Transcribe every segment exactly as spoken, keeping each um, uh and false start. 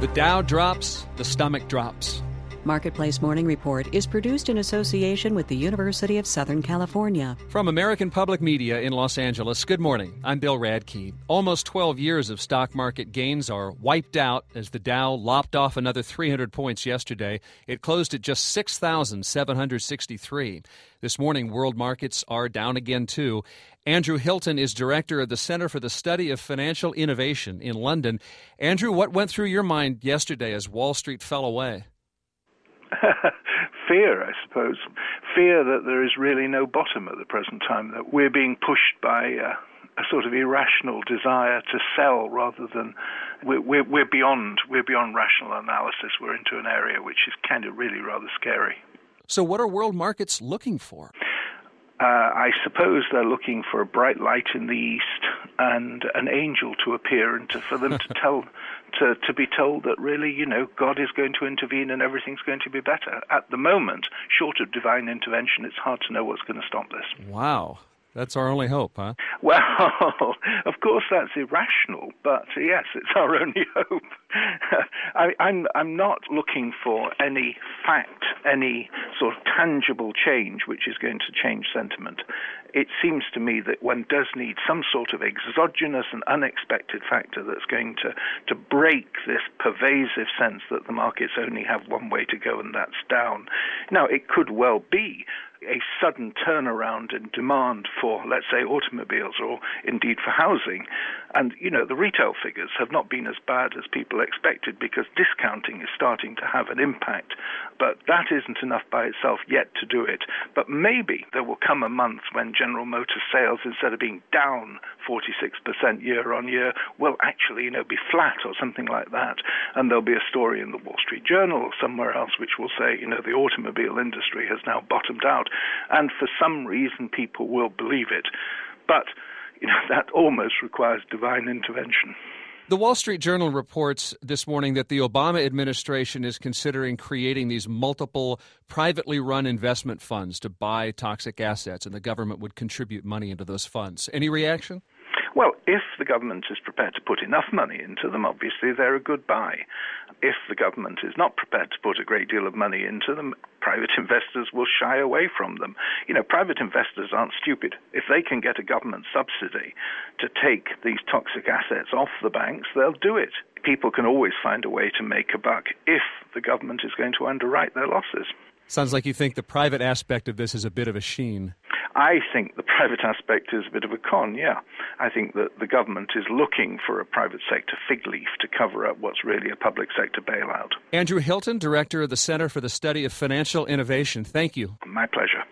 The Dow drops, the stomach drops. Marketplace Morning Report is produced in association with the University of Southern California. From American Public Media in Los Angeles, good morning. I'm Bill Radke. Almost twelve years of stock market gains are wiped out as the Dow lopped off another three hundred points yesterday. It closed at just six thousand seven hundred sixty-three. This morning, world markets are down again, too. Andrew Hilton is director of the Center for the Study of Financial Innovation in London. Andrew, what went through your mind yesterday as Wall Street fell away? Fear, I suppose. Fear that there is really no bottom at the present time, that we're being pushed by uh, a sort of irrational desire to sell rather than we're, we're, we're beyond we're beyond rational analysis. We're into an area which is kind of really rather scary. So what are world markets looking for? Uh, I suppose they're looking for a bright light in the east and an angel to appear and to, for them to tell, to, to be told that really, you know, God is going to intervene and everything's going to be better. At the moment, short of divine intervention, it's hard to know what's going to stop this. Wow. That's our only hope, huh? Well, of course that's irrational, but yes, it's our only hope. I, I'm, I'm not looking for any fact, any sort of tangible change which is going to change sentiment. It seems to me that one does need some sort of exogenous and unexpected factor that's going to, to break this pervasive sense that the markets only have one way to go, and that's down. Now, it could well be a sudden turnaround in demand for, let's say, automobiles or indeed for housing. And, you know, the retail figures have not been as bad as people expected because discounting is starting to have an impact. But that isn't enough by itself yet to do it. But maybe there will come a month when General Motors sales, instead of being down forty-six percent year on year, will actually, you know, be flat or something like that. And there'll be a story in the Wall Street Journal or somewhere else which will say, you know, the automobile industry has now bottomed out. And for some reason, people will believe it. But, you know, that almost requires divine intervention. The Wall Street Journal reports this morning that the Obama administration is considering creating these multiple privately run investment funds to buy toxic assets, and the government would contribute money into those funds. Any reaction? Well, if the government is prepared to put enough money into them, obviously they're a good buy. If the government is not prepared to put a great deal of money into them, private investors will shy away from them. You know, private investors aren't stupid. If they can get a government subsidy to take these toxic assets off the banks, they'll do it. People can always find a way to make a buck if the government is going to underwrite their losses. Sounds like you think the private aspect of this is a bit of a sheen. I think the private aspect is a bit of a con, yeah. I think that the government is looking for a private sector fig leaf to cover up what's really a public sector bailout. Andrew Hilton, director of the Center for the Study of Financial Innovation. Thank you. My pleasure.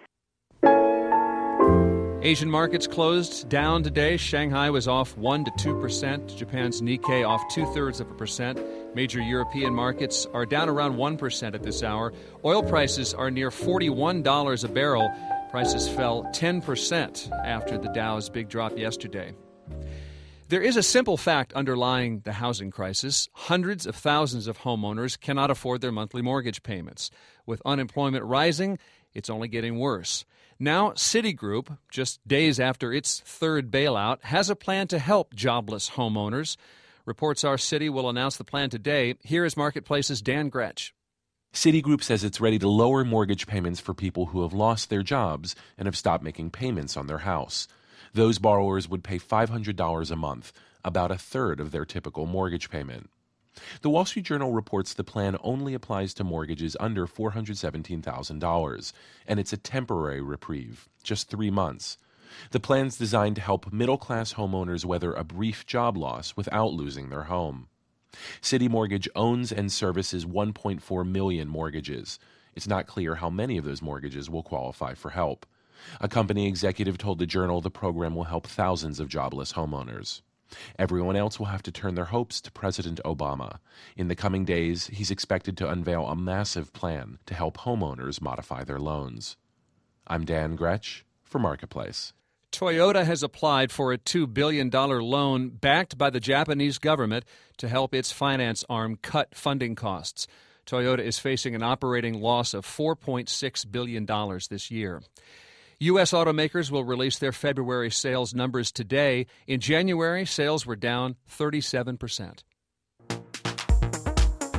Asian markets closed down today. Shanghai was off one to two percent. Japan's Nikkei off two-thirds of a percent. Major European markets are down around one percent at this hour. Oil prices are near forty-one dollars a barrel. Prices fell ten percent after the Dow's big drop yesterday. There is a simple fact underlying the housing crisis. Hundreds of thousands of homeowners cannot afford their monthly mortgage payments. With unemployment rising, it's only getting worse. Now, Citigroup, just days after its third bailout, has a plan to help jobless homeowners. Reports are Citi will announce the plan today. Here is Marketplace's Dan Gretsch. Citigroup says it's ready to lower mortgage payments for people who have lost their jobs and have stopped making payments on their house. Those borrowers would pay five hundred dollars a month, about a third of their typical mortgage payment. The Wall Street Journal reports the plan only applies to mortgages under four hundred seventeen thousand dollars, and it's a temporary reprieve, just three months. The plan's designed to help middle-class homeowners weather a brief job loss without losing their home. Citi Mortgage owns and services one point four million mortgages. It's not clear how many of those mortgages will qualify for help. A company executive told the Journal the program will help thousands of jobless homeowners. Everyone else will have to turn their hopes to President Obama. In the coming days, he's expected to unveil a massive plan to help homeowners modify their loans. I'm Dan Gretsch for Marketplace. Toyota has applied for a two billion dollars loan backed by the Japanese government to help its finance arm cut funding costs. Toyota is facing an operating loss of four point six billion dollars this year. U S automakers will release their February sales numbers today. In January, sales were down thirty-seven percent.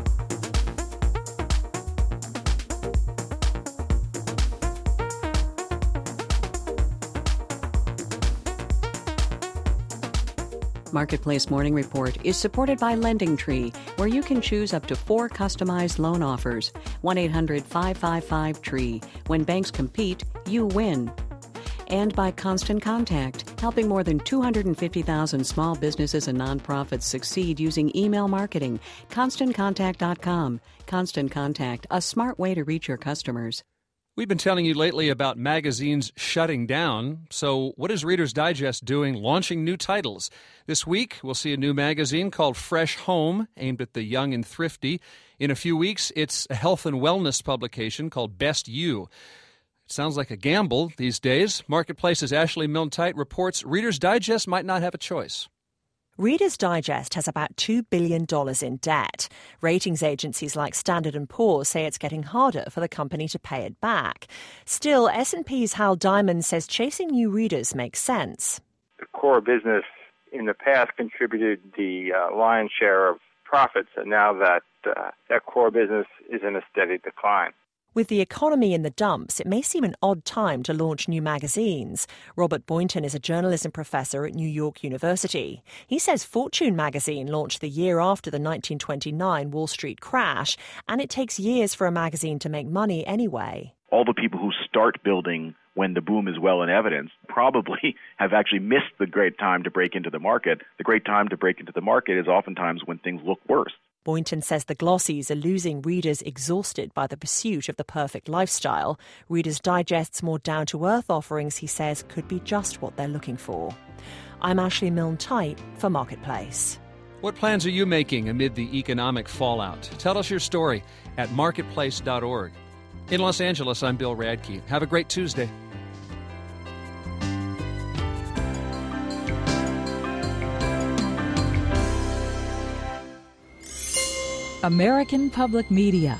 Marketplace Morning Report is supported by LendingTree, where you can choose up to four customized loan offers. one eight hundred five five five TREE. When banks compete, you win. And by Constant Contact, helping more than two hundred fifty thousand small businesses and nonprofits succeed using email marketing. constant contact dot com. Constant Contact, a smart way to reach your customers. We've been telling you lately about magazines shutting down. So what is Reader's Digest doing launching new titles? This week, we'll see a new magazine called Fresh Home, aimed at the young and thrifty. In a few weeks, it's a health and wellness publication called Best You. It sounds like a gamble these days. Marketplace's Ashley Milne-Tyte reports Reader's Digest might not have a choice. Reader's Digest has about two billion dollars in debt. Ratings agencies like Standard and Poor's say it's getting harder for the company to pay it back. Still, S and P's Hal Diamond says chasing new readers makes sense. The core business in the past contributed the uh, lion's share of profits, and now that uh, that core business is in a steady decline. With the economy in the dumps, it may seem an odd time to launch new magazines. Robert Boynton is a journalism professor at New York University. He says Fortune magazine launched the year after the nineteen twenty-nine Wall Street crash, and it takes years for a magazine to make money anyway. All the people who start building when the boom is well in evidence probably have actually missed the great time to break into the market. The great time to break into the market is oftentimes when things look worse. Boynton says the glossies are losing readers exhausted by the pursuit of the perfect lifestyle. Reader's Digest's more down-to-earth offerings, he says, could be just what they're looking for. I'm Ashley Milne-Tyte for Marketplace. What plans are you making amid the economic fallout? Tell us your story at marketplace dot org. In Los Angeles, I'm Bill Radke. Have a great Tuesday. American Public Media.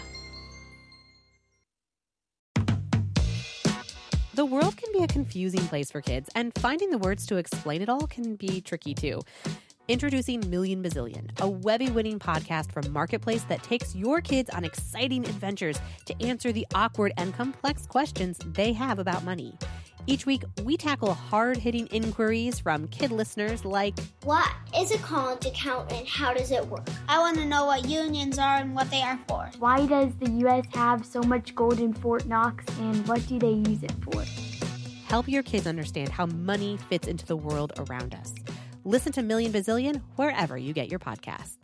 The world can be a confusing place for kids, and finding the words to explain it all can be tricky too. Introducing Million Bazillion, a Webby-winning podcast from Marketplace that takes your kids on exciting adventures to answer the awkward and complex questions they have about money. Each week, we tackle hard-hitting inquiries from kid listeners like, what is a college account and how does it work? I want to know what unions are and what they are for. Why does the U S have so much gold in Fort Knox and what do they use it for? Help your kids understand how money fits into the world around us. Listen to Million Bazillion wherever you get your podcasts.